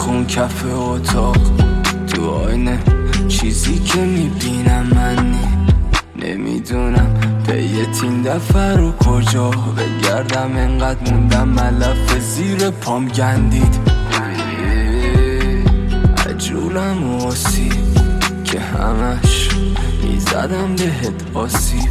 خون کف اتاق، تو آینه چیزی که میبینم من نمیدونم پی تین دفعه رو کجا بگردم. انقدر موندم ملف زیر پام گندید، عجولم و آسیب که همش میزدم بهت آسیب.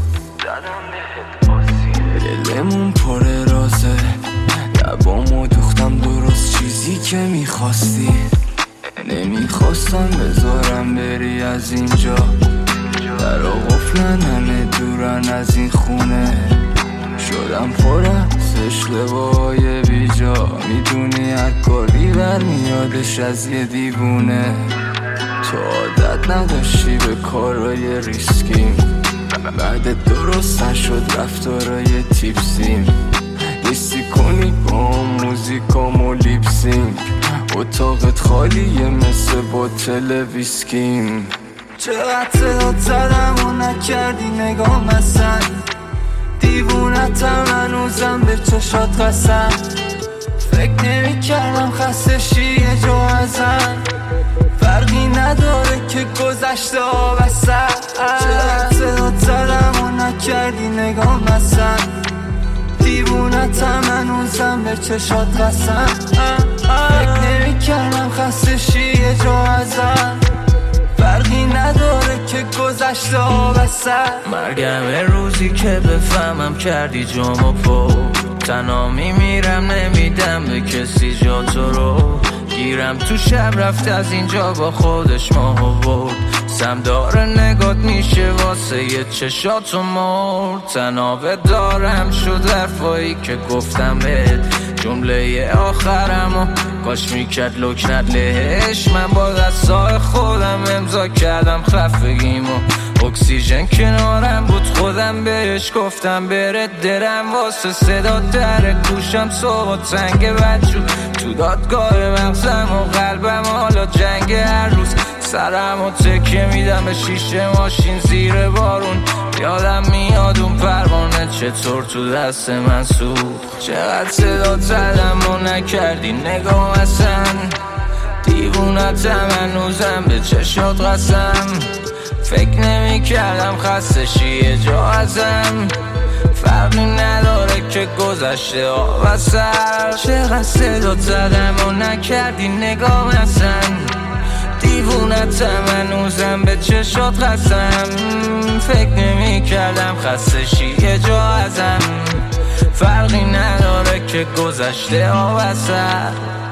دلمون پر رازه، لبامو دوختم درست چیزی که میخواستی. نمیخواستم بذارم بری از اینجا، در قفلن همه دورن از این خونه. شدم پر از اشتباهای بیجا، میدونی هر کاری برمیادش از یه دیوونه. تو عادت نداشتی به کارهای ریسکیم، بعد درست نشد رفتارای تیپسیم. لیستی کنی با موزیکامو لیپسینگ، اتاقت خالیه مثل بوتل ویسکیم. چقدر صدات زدم و نکردی نگام اصلا، دیوونتم هنوزم به چشات قسم. فکر نمی کردم خسته شی یه جا ازم، فرقی نداره که گذشته ها بسن. چقدر صدات زدم و نکردی نگام اصلا، دیوونتم هنوزم به چشات قسم. فکر نمی کردم خسته شی یه جا ازم، فرقی نداره که گذشته ها بسن. مرگم روزی که بفهمم کردی جامو پر، تنها میمیرم نمیدم به کسی جا تو رو. گیرم تو شب رفت از اینجا با خودش ماهو برد، سمدار نگات میشه واسه یه چشاتو مرد. تنابه دارم شد حرفایی که گفتم بهت، جمله آخرمو کاش میکرد لکنت لهش. من با دستای خودم امضا کردم خفگیمو، اکسیژن کنارم بود خودم بهش گفتم بره. درم واسه صدا در گوشم صبح تنگ بچون، تو دادگاه مغزم و قلبم حالا جنگ هر روز. سرم و تکیه میدم به شیشه ماشین زیر بارون، یادم میاد اون پروانه چطور تو دست من سوخت. چقدر صدا زدم و نکردی نگام اصلا، دیوونتم هنوزم به چشات قسم. فکر نمی کردم خسته شی یه جا ازم، فرقی نداره که گذشته ها و سر. چقدر صدا زدم و نکردی نگام اصلا، دیوونتم هنوزم به چشات قسم. فکر نمی کردم خسته شی یه جا ازم، فرقی نداره که گذشته ها و سر.